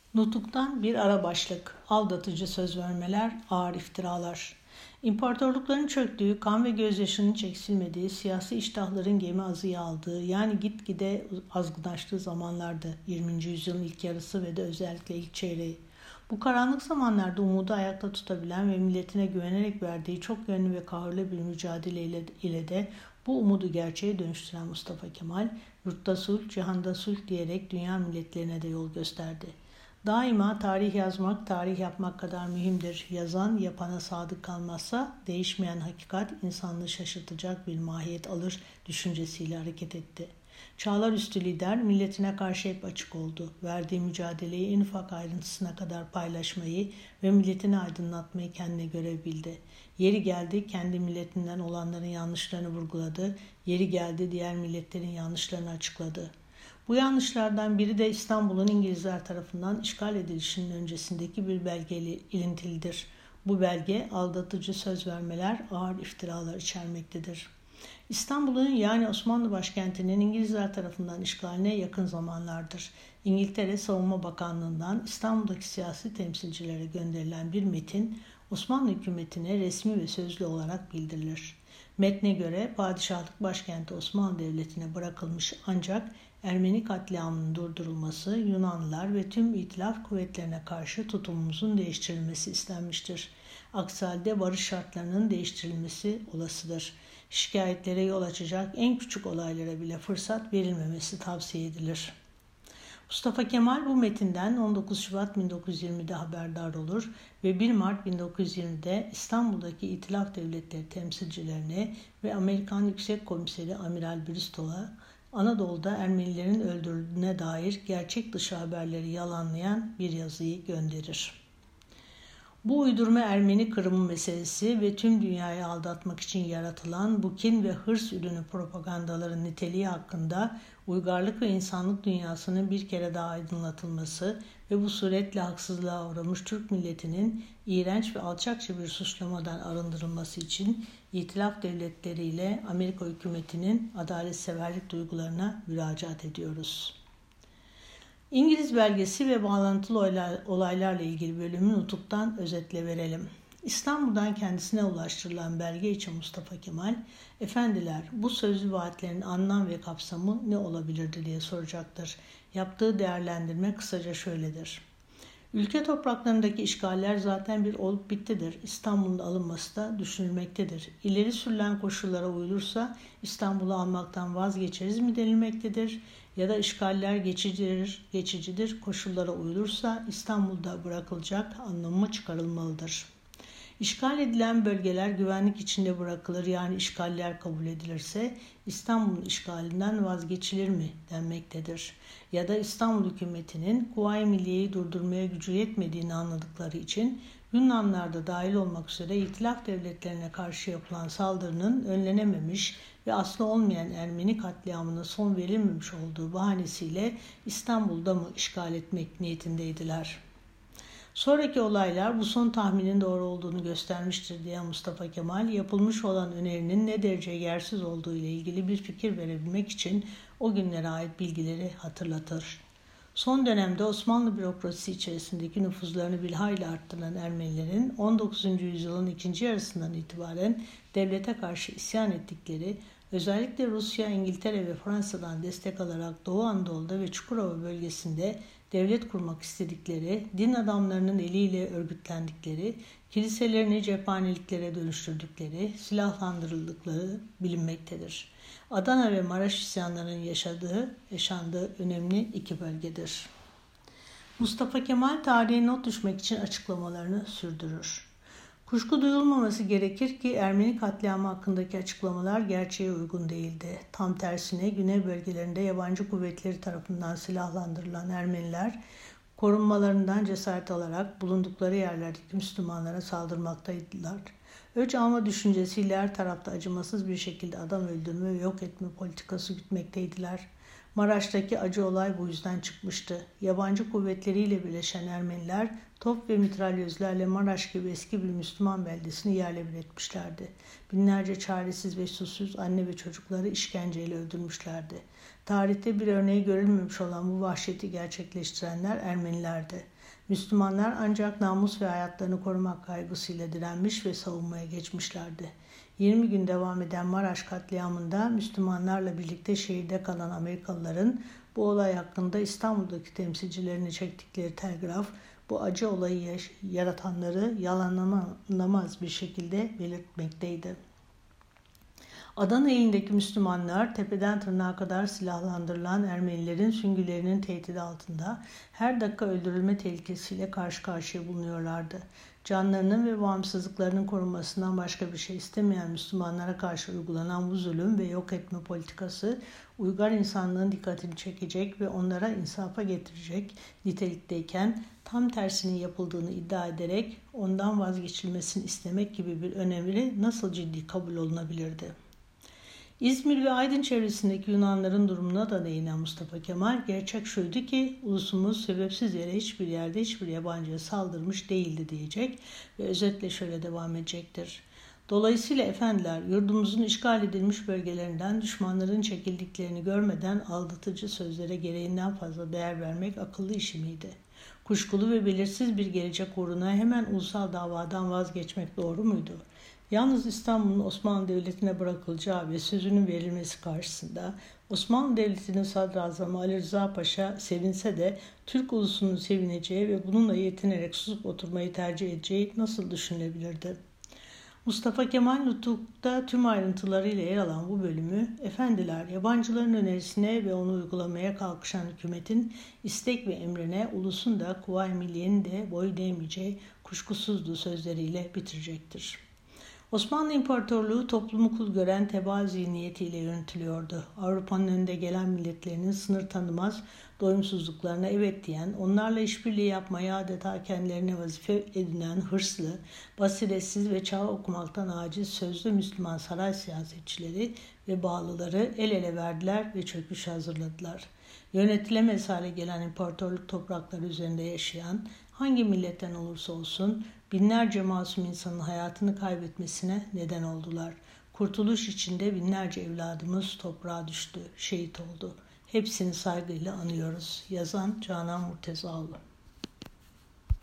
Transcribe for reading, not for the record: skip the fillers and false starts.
Nutuk'tan bir ara başlık, aldatıcı söz vermeler, ağır iftiralar. İmparatorlukların çöktüğü, kan ve gözyaşının çeksilmediği, siyasi iştahların gemi azıya aldığı, yani gitgide azgınlaştığı zamanlardı 20. yüzyılın ilk yarısı ve de özellikle ilk çeyreği. Bu karanlık zamanlarda umudu ayakta tutabilen ve milletine güvenerek verdiği çok yönlü ve kahırlı bir mücadele ile de bu umudu gerçeğe dönüştüren Mustafa Kemal, yurtta sulh, cihanda sulh diyerek dünya milletlerine de yol gösterdi. Daima tarih yazmak, tarih yapmak kadar mühimdir. Yazan, yapana sadık kalmazsa değişmeyen hakikat insanlığı şaşırtacak bir mahiyet alır düşüncesiyle hareket etti. Çağlar üstü lider milletine karşı hep açık oldu. Verdiği mücadeleyi en ufak ayrıntısına kadar paylaşmayı ve milletini aydınlatmayı kendine görev bildi. Yeri geldi kendi milletinden olanların yanlışlarını vurguladı. Yeri geldi diğer milletlerin yanlışlarını açıkladı. Bu yanlışlardan biri de İstanbul'un İngilizler tarafından işgal edilişinin öncesindeki bir belgeyle ilintilidir. Bu belge aldatıcı söz vermeler, ağır iftiralar içermektedir. İstanbul'un yani Osmanlı başkentinin İngilizler tarafından işgaline yakın zamanlardır. İngiltere Savunma Bakanlığı'ndan İstanbul'daki siyasi temsilcilere gönderilen bir metin Osmanlı hükümetine resmi ve sözlü olarak bildirilir. Metne göre padişahlık başkenti Osmanlı Devleti'ne bırakılmış ancak Ermeni katliamının durdurulması, Yunanlılar ve tüm İtilaf kuvvetlerine karşı tutumumuzun değiştirilmesi istenmiştir. Aksi halde barış şartlarının değiştirilmesi olasıdır. Şikayetlere yol açacak en küçük olaylara bile fırsat verilmemesi tavsiye edilir. Mustafa Kemal bu metinden 19 Şubat 1920'de haberdar olur ve 1 Mart 1920'de İstanbul'daki İtilaf Devletleri temsilcilerine ve Amerikan Yüksek Komiseri Amiral Bristol'a Anadolu'da Ermenilerin öldürüldüğüne dair gerçek dışı haberleri yalanlayan bir yazıyı gönderir. Bu uydurma Ermeni kırımı meselesi ve tüm dünyayı aldatmak için yaratılan bu kin ve hırs ürünü propagandaların niteliği hakkında uygarlık ve insanlık dünyasının bir kere daha aydınlatılması ve bu suretle haksızlığa uğramış Türk milletinin iğrenç ve alçakça bir suçlamadan arındırılması için İtilaf Devletleri ile Amerika hükümetinin adaletseverlik duygularına müracaat ediyoruz. İngiliz belgesi ve bağlantılı olaylarla ilgili bölümü Nutuk'tan özetle verelim. İstanbul'dan kendisine ulaştırılan belge için Mustafa Kemal, "Efendiler, bu sözlü vaatlerin anlam ve kapsamı ne olabilirdi?" diye soracaktır. Yaptığı değerlendirme kısaca şöyledir. Ülke topraklarındaki işgaller zaten bir olup bittidir. İstanbul'un alınması da düşünülmektedir. İleri sürülen koşullara uyulursa İstanbul'u almaktan vazgeçeriz mi denilmektedir. Ya da işgaller geçicidir, koşullara uyulursa İstanbul'da bırakılacak anlamı çıkarılmalıdır. İşgal edilen bölgeler güvenlik içinde bırakılır, yani işgaller kabul edilirse İstanbul'un işgalinden vazgeçilir mi denmektedir. Ya da İstanbul hükümetinin Kuvayi Milliye'yi durdurmaya gücü yetmediğini anladıkları için Yunanlar da dahil olmak üzere İtilaf devletlerine karşı yapılan saldırının önlenememiş ve aslı olmayan Ermeni katliamına son verilmemiş olduğu bahanesiyle İstanbul'da mı işgal etmek niyetindeydiler? Sonraki olaylar bu son tahminin doğru olduğunu göstermiştir diye Mustafa Kemal, yapılmış olan önerinin ne derece yersiz olduğu ile ilgili bir fikir verebilmek için o günlere ait bilgileri hatırlatır. Son dönemde Osmanlı bürokrasisi içerisindeki nüfuzlarını bilhayli arttıran Ermenilerin 19. yüzyılın ikinci yarısından itibaren devlete karşı isyan ettikleri, özellikle Rusya, İngiltere ve Fransa'dan destek alarak Doğu Anadolu'da ve Çukurova bölgesinde devlet kurmak istedikleri, din adamlarının eliyle örgütlendikleri, kiliselerini cephaneliklere dönüştürdükleri, silahlandırıldıkları bilinmektedir. Adana ve Maraş isyanlarının yaşandığı önemli iki bölgedir. Mustafa Kemal tarihe not düşmek için açıklamalarını sürdürür. Kuşku duyulmaması gerekir ki Ermeni katliamı hakkındaki açıklamalar gerçeğe uygun değildi. Tam tersine Güney bölgelerinde yabancı kuvvetleri tarafından silahlandırılan Ermeniler korunmalarından cesaret alarak bulundukları yerlerdeki Müslümanlara saldırmaktaydılar. Öç alma düşüncesiyle her tarafta acımasız bir şekilde adam öldürme ve yok etme politikası gütmekteydiler. Maraş'taki acı olay bu yüzden çıkmıştı. Yabancı kuvvetleriyle birleşen Ermeniler top ve mitralyözlerle Maraş gibi eski bir Müslüman beldesini yerle bir etmişlerdi. Binlerce çaresiz ve susuz anne ve çocukları işkenceyle öldürmüşlerdi. Tarihte bir örneği görülmemiş olan bu vahşeti gerçekleştirenler Ermenilerdi. Müslümanlar ancak namus ve hayatlarını korumak kaygısıyla direnmiş ve savunmaya geçmişlerdi. 20 gün devam eden Maraş katliamında Müslümanlarla birlikte şehirde kalan Amerikalıların bu olay hakkında İstanbul'daki temsilcilerini çektikleri telgraf, bu acı olayı yaratanları yalanlanamaz bir şekilde belirtmekteydi. Adana ilindeki Müslümanlar tepeden tırnağa kadar silahlandırılan Ermenilerin süngülerinin tehdidi altında her dakika öldürülme tehlikesiyle karşı karşıya bulunuyorlardı. Canlarının ve bağımsızlıklarının korunmasından başka bir şey istemeyen Müslümanlara karşı uygulanan bu zulüm ve yok etme politikası uygar insanlığın dikkatini çekecek ve onlara insafa getirecek nitelikteyken tam tersinin yapıldığını iddia ederek ondan vazgeçilmesini istemek gibi bir öneri nasıl ciddi kabul olunabilirdi? İzmir ve Aydın çevresindeki Yunanların durumuna da değinen Mustafa Kemal, gerçek şuydu ki ulusumuz sebepsiz yere hiçbir yerde hiçbir yabancıya saldırmış değildi diyecek ve özetle şöyle devam edecektir. Dolayısıyla efendiler, yurdumuzun işgal edilmiş bölgelerinden düşmanların çekildiklerini görmeden aldatıcı sözlere gereğinden fazla değer vermek akıllı işi miydi? Kuşkulu ve belirsiz bir gelecek uğruna hemen ulusal davadan vazgeçmek doğru muydu? Yalnız İstanbul'un Osmanlı Devleti'ne bırakılacağı ve sözünün verilmesi karşısında Osmanlı Devleti'nin sadrazamı Ali Rıza Paşa sevinse de Türk ulusunun sevineceği ve bununla yetinerek susup oturmayı tercih edeceği nasıl düşünülebilirdi? Mustafa Kemal Nutuk'ta tüm ayrıntılarıyla yer alan bu bölümü, efendiler yabancıların önerisine ve onu uygulamaya kalkışan hükümetin istek ve emrine ulusun da Kuvayi Milliye'nin de boy değmeyeceği kuşkusuzdu sözleriyle bitirecektir. Osmanlı İmparatorluğu toplumu kul gören tebaa zihniyetiyle yönetiliyordu. Avrupa'nın önde gelen milletlerinin sınır tanımaz doyumsuzluklarına evet diyen, onlarla işbirliği yapmaya adeta kendilerine vazife edinen hırslı, basiretsiz ve çağ okumaktan aciz sözlü Müslüman saray siyasetçileri ve bağlıları el ele verdiler ve çöküş hazırladılar. Yönetilemez hale gelen imparatorluk toprakları üzerinde yaşayan hangi milletten olursa olsun binlerce masum insanın hayatını kaybetmesine neden oldular. Kurtuluş içinde binlerce evladımız toprağa düştü, şehit oldu. Hepsini saygıyla anıyoruz. Yazan Canan Murtezaoğlu.